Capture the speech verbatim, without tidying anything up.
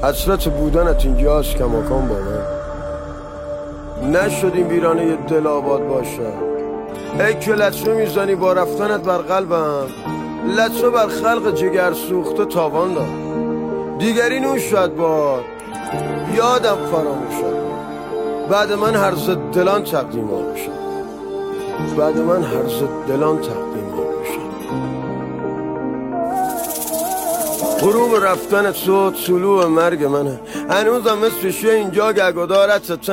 حسرت بودنت اینجاست کماکان با من. نشدیم ویرانه یه دل آباد باشه. ای که لطمه میزنی با رفتنت بر قلبم، لطمه بر خلق جگر سوخته تاوان داد. دیگری نوش شد بار یادم فراموش شد. بعد من هر زد دلان تقدیم ها بشم. بعد من هر زد دلان تقدیم ها بشم. غروب رفتن تو طلوع مرگ منه. هنوزم مثل شه اینجا گگدارت